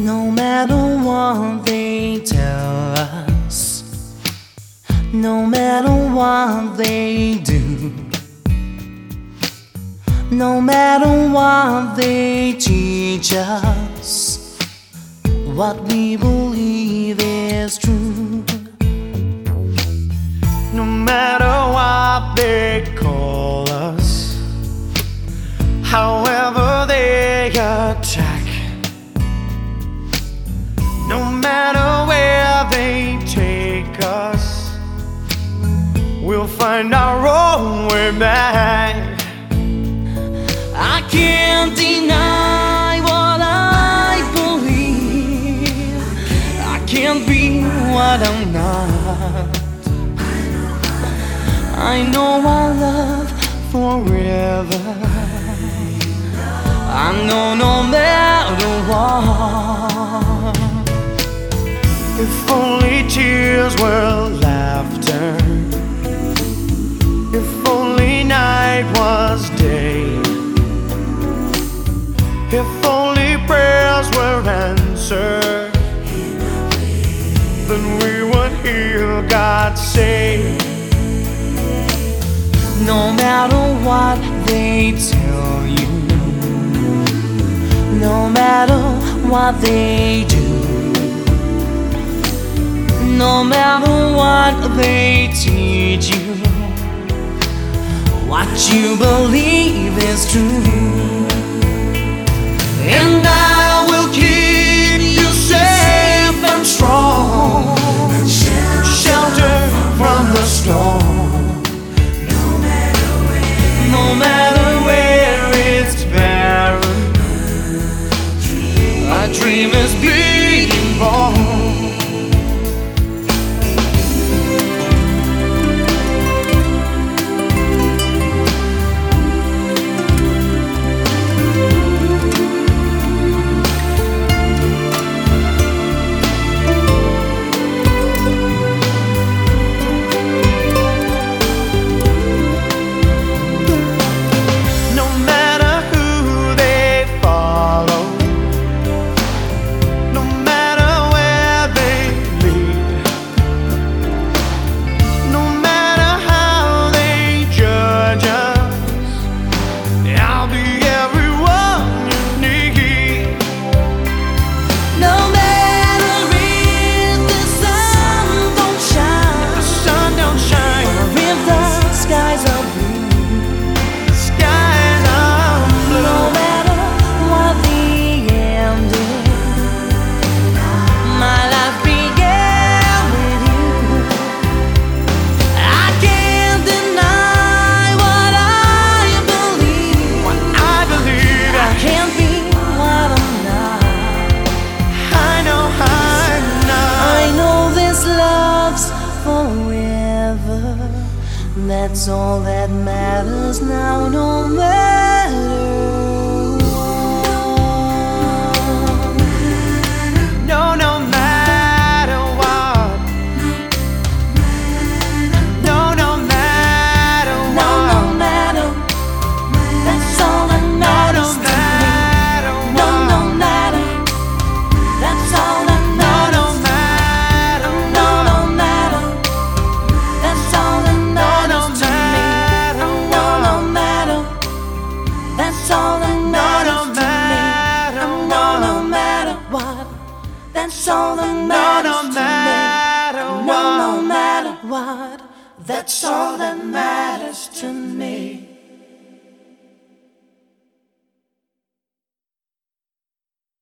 No matter what they tell us, no matter what they do, no matter what they teach us, what we believe is true. No matter what they call us, however they attack, no matter where they take us, we'll find our own way back. I can't deny what I believe. I can't be what I'm not. I know our love forever. I know no matter what. If only tears were laughter, if only night was day, if only prayers were answered, then we would hear God say, no matter what they tell you, no matter what they do, no matter what they teach you, what you believe is true. And I will keep you safe and strong, shelter from the storm. No matter where it's barren, a dream is being born. That's all that matters now, no matter what. No, no matter what. No, no matter what. No, no matter. That's all that matters to me. No, no matter. That's all that matters. No, no matter. No, no matter. That's all that matters. That's all that matters to me. No, no matter what. That's all that matters to me. No, no matter what. That's all that matters to me.